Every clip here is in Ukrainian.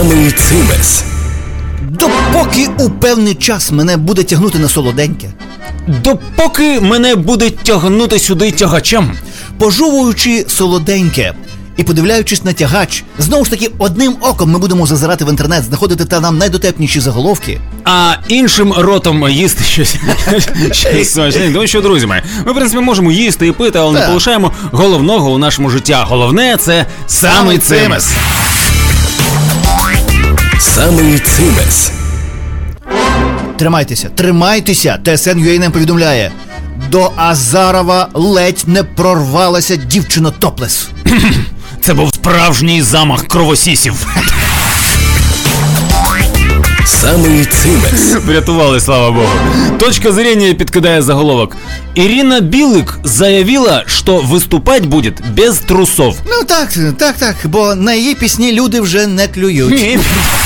Самий цимес. Допоки у певний час мене буде тягнути на солоденьке. Допоки мене буде тягнути сюди тягачем. Пожовуючи солоденьке і подивляючись на тягач, знову ж таки, одним оком ми будемо зазирати в інтернет, знаходити там найдотепніші заголовки. А іншим ротом їсти щось смачне. Тому що, друзі мої, ми, в принципі, можемо їсти і пити, але не полишаємо головного у нашому житті. Головне – це самий цимес. Самий цимес. Тримайтеся, ТСН.UA нам повідомляє. До Азарова ледь не прорвалася дівчина топлес. Це був справжній замах кровосісів. Самый цимес. Врятували, слава богу. Точка зрения підкидає заголовок. Ирина Билык заявила, что выступать будет без трусов. Ну так, бо на її пісні люди вже не клюють.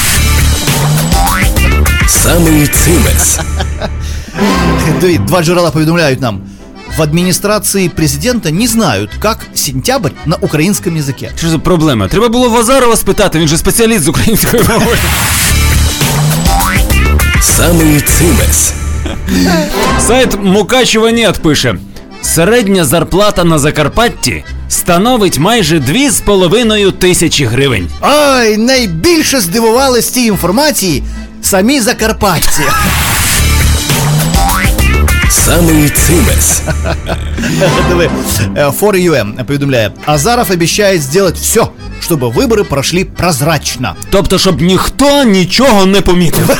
Самый цимес. Два джерела повідомляють нам. В администрации президента не знают, как сентябрь на украинском языке. Що за проблема? Треба було в Азарова спитати, він же спеціаліст з української мови. Самий цимес. Сайт Мукачева Нет пише: середня зарплата на Закарпатті становить майже 2,5 тисячі гривень. Ой, найбільше здивували з цієї інформації самі закарпатці. Самый цимес. Диви, 4UM повідомляє. Азаров обіцяє зробити все, щоб вибори пройшли прозрачно. Тобто, щоб ніхто нічого не помітив.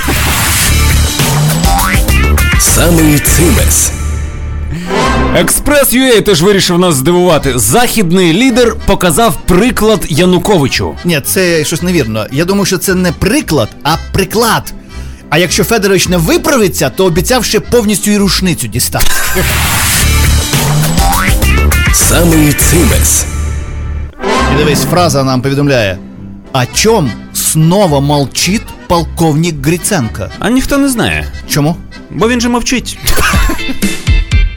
Самий цимес. Експрес.UA теж вирішив нас здивувати. Західний лідер показав приклад Януковичу. Ні, це щось невірно. Я думаю, що це не приклад, а приклад. А якщо Федорович не виправиться, то обіцяв ще повністю і рушницю дістати. Самий цимес. І дивись, фраза нам повідомляє. О чому знову мовчить полковник Гриценко? А ніхто не знає. Чому? Бо він же мовчить.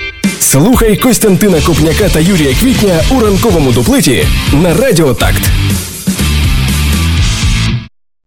Слухай Костянтина Копняка та Юрія Квітня у ранковому дуплеті на Радіо Такт.